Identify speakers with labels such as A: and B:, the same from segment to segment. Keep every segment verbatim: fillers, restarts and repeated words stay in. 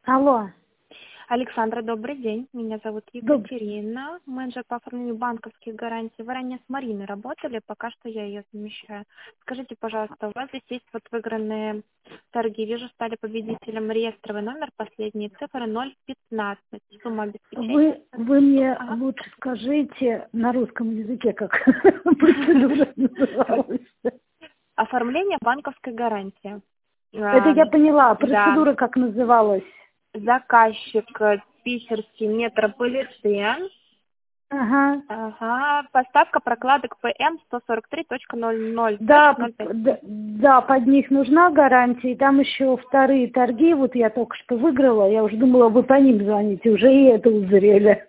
A: Алло.
B: Александра, добрый день. Меня зовут
A: Доб-
B: Екатерина, менеджер по оформлению банковских гарантий. Вы ранее с Мариной работали, пока что я ее замещаю. Скажите, пожалуйста, у вас здесь есть вот выигранные торги. Вижу, стали победителем реестровый номер, последние цифры ноль пятнадцать. Сумма обеспечения.
A: Вы, вы мне
B: Ага.
A: лучше скажите на русском языке, как процедура называлась.
B: Оформление банковской гарантии.
A: Это
B: А,
A: я поняла.
B: Да,
A: Процедура как называлась?
B: заказчик э, питерский метрополитен.
A: Ага.
B: Ага, поставка прокладок ПМ сто сорок три точка ноль ноль
A: Да,
B: точка ноль
A: п-
B: пять.
A: д- да, под них нужна гарантия. И там еще вторые торги. Вот я только что выиграла. Я уже думала, вы по ним звоните. Уже и это узрели.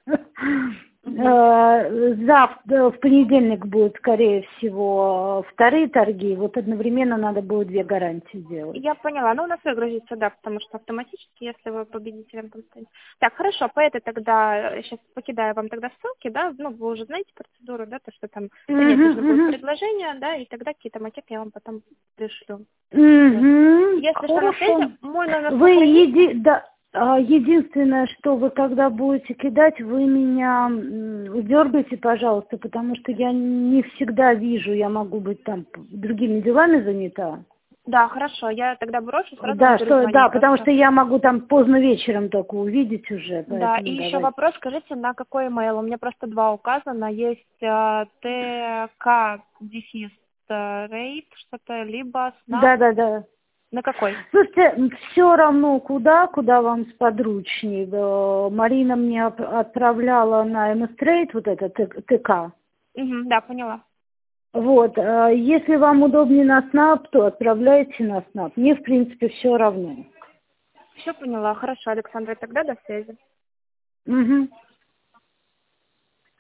A: Э, Завтра, в понедельник будут, скорее всего, вторые торги. Вот одновременно надо будет две гарантии делать.
B: Я поняла. Ну, у нас выгрузится, да, потому что автоматически, если вы победителем там станете. Так, хорошо, по этой тогда, сейчас покидаю вам тогда ссылки, да, ну, вы уже знаете процедуру, да, то, что там принять нужно
A: Мгм,
B: будет
A: мгм.
B: предложение, да, и тогда какие-то макеты я вам потом пришлю. Вот.
A: Угу,
B: Если что, на
A: хорошо.
B: связи, мой номер
A: Вы
B: сохраните.
A: еди... да, а, единственное, что вы когда будете кидать, вы меня м, дергаете, пожалуйста, потому что я не всегда вижу, я могу быть там п- другими делами занята.
B: Да, хорошо, я тогда брошу, сразу вам
A: Да, что,
B: перезвоню
A: да, потому
B: просто.
A: что я могу там поздно вечером только увидеть уже,
B: Да, и
A: поэтому
B: еще
A: давайте.
B: вопрос, скажите, на какой email? У меня просто два указано. Есть э, ТК дефис э, рейт, что-то, либо снап.
A: Да, да, да.
B: На какой?
A: Слушайте, все равно куда, куда вам сподручней. Э, Марина мне оп- отправляла на эм эс Trade вот это Т- ТК.
B: Угу, да, поняла.
A: Вот, э, если вам удобнее на снап, то отправляйте на снап. Мне, в принципе, все равно.
B: Все поняла. Хорошо, Александра, тогда до связи.
A: Угу.